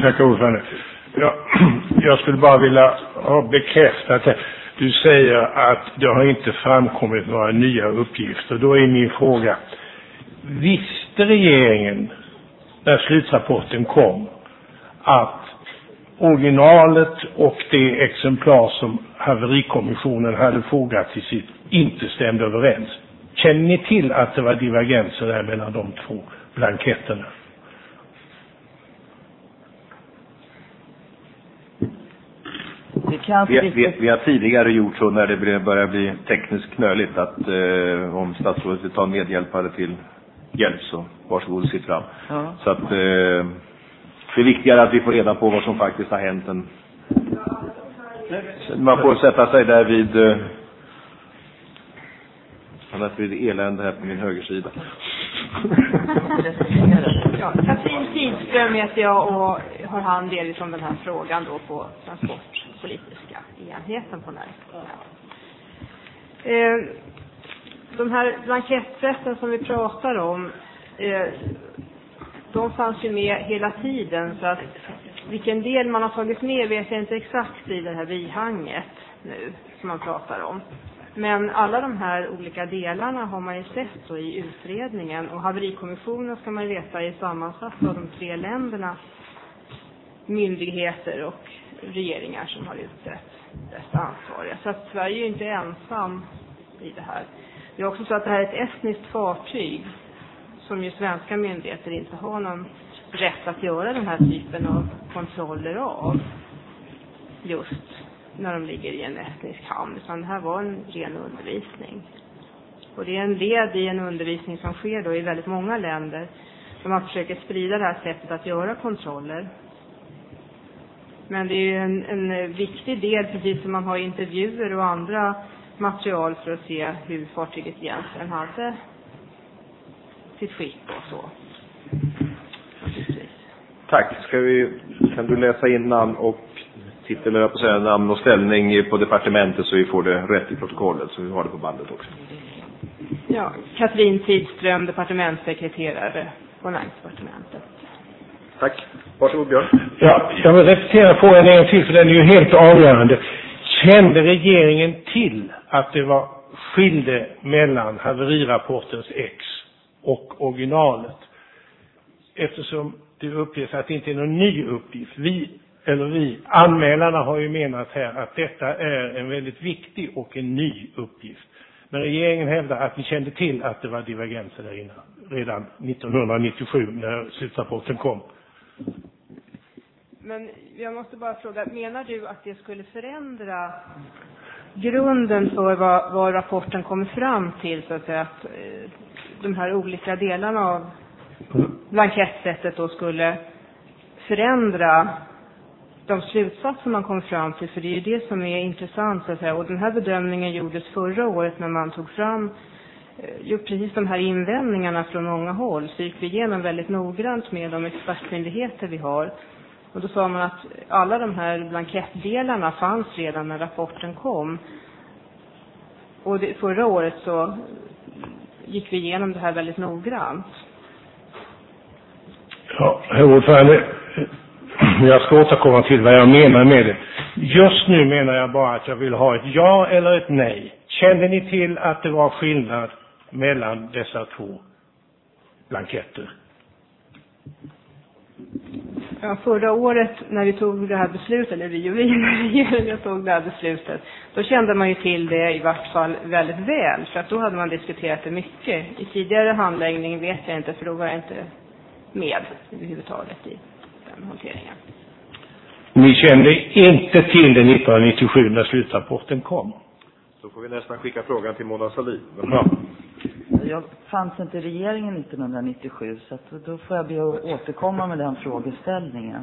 Tack ordförande. Ja, jag skulle bara vilja ha bekräftat det. Du säger att det har inte framkommit några nya uppgifter. Då är min fråga: visste regeringen när slutrapporten kom att originalet och det exemplar som haverikommissionen hade fogat till sitt inte stämde överens? Känner ni till att det var divergenser där mellan de två blanketterna? Vi har tidigare gjort så när det börjar bli tekniskt knöligt att om statsrådet vill ta en medhjälpare till hjälp så varsågod och sitt fram. Ja. Så att det är viktigare att vi får reda på vad som faktiskt har hänt än man får sätta sig där vid elände här på min högersida. Ja, Katrin Tidström heter jag och har hand delvis om den här frågan då på transportpolitiska enheten på näringsdepartementet. De här blankettsätten som vi pratar om, de fanns ju med hela tiden, så att vilken del man har tagit med vet jag inte exakt i det här bihanget nu som man pratar om. Men alla de här olika delarna har man ju sett då i utredningen, och haverikommissionen ska man veta är sammansatt av de 3 ländernas myndigheter och regeringar som har utsett dessa ansvariga. Så att Sverige är ju inte ensam i det här. Det är också så att det här är ett estniskt fartyg som ju svenska myndigheter inte har någon rätt att göra den här typen av kontroller av just när de ligger i en estnisk hamn, utan det här var en ren undervisning. Och det är en led i en undervisning som sker då i väldigt många länder där man försöker sprida det här sättet att göra kontroller. Men det är ju en viktig del, precis som man har intervjuer och andra material för att se hur fartyget egentligen hade sitt skick och så. Tack. Kan du läsa in namn och titel, eller på säga namn och ställning på departementet så vi får det rätt i protokollet, så vi har det på bandet också. Ja, Katrin Tidström, departementssekreterare på näringsdepartementet. Tack. Varsågod Björn. Ja, jag vill repetera frågan en till, för den är ju helt avgörande. Kände regeringen till att det var skilde mellan haverirapportens ex och originalet? Eftersom det upplevs att det inte är någon ny uppgift. Anmälarna har ju menat här att detta är en väldigt viktig och en ny uppgift. Men regeringen hävdar att vi kände till att det var divergenser där innan, redan 1997 när slutrapporten kom. Men jag måste bara fråga, menar du att det skulle förändra grunden för vad rapporten kommer fram till, så att säga, att de här olika delarna av blankettsättet då skulle förändra de slutsatser man kom fram till? För det är ju det som är intressant, så att säga. Och den här bedömningen gjordes förra året när man tog fram precis de här invändningarna från många håll. Så gick vi igenom väldigt noggrant med de expertmyndigheter vi har. Och då sa man att alla de här blankettdelarna fanns redan när rapporten kom. Och förra året så gick vi igenom det här väldigt noggrant. Ja, herr ordförande, jag ska återkomma till vad jag menar med det. Just nu menar jag bara att jag vill ha ett ja eller ett nej. Kände ni till att det var skillnad mellan dessa 2 blanketter? Ja, förra året när vi tog det här beslutet, eller regeringen tog det här beslutet, då kände man ju till det i vart fall väldigt väl, för att då hade man diskuterat det mycket. I tidigare handläggning vet jag inte, för då var jag inte med överhuvudtaget i den hanteringen. Ni kände inte till det 1997 när slutrapporten kom? Då får vi nästan skicka frågan till Mona Sahlin. Ja. Jag fanns inte i regeringen 1997, så att då får jag be att återkomma med den frågeställningen.